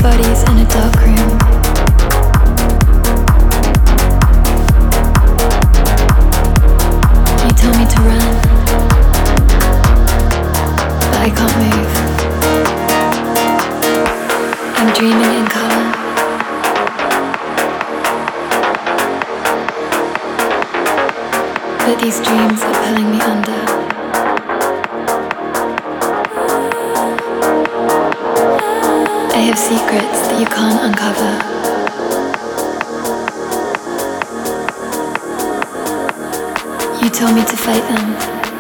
bodies in a dark room. You tell me to run, but I can't move. I'm dreaming in color. But these dreams are pulling me under. I have secrets that you can't uncover. You told me to fight them,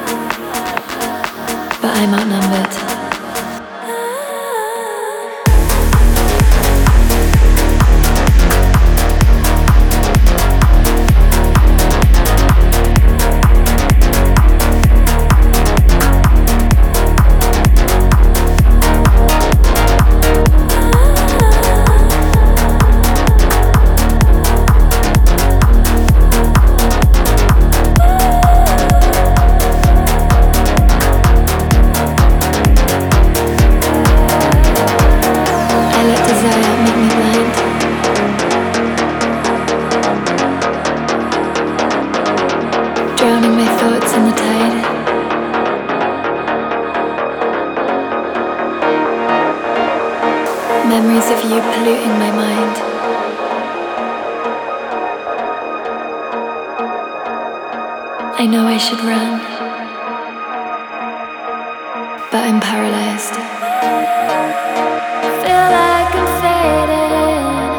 but I'm outnumbered. Drowning my thoughts in the tide. Memories of you polluting my mind. I know I should run, but I'm paralyzed. Feel like I'm fading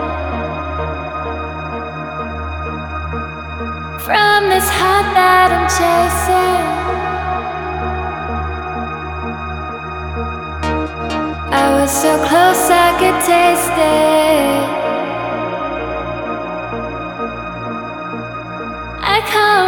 from this heart that I'm chasing. I was so close I could taste it. I can't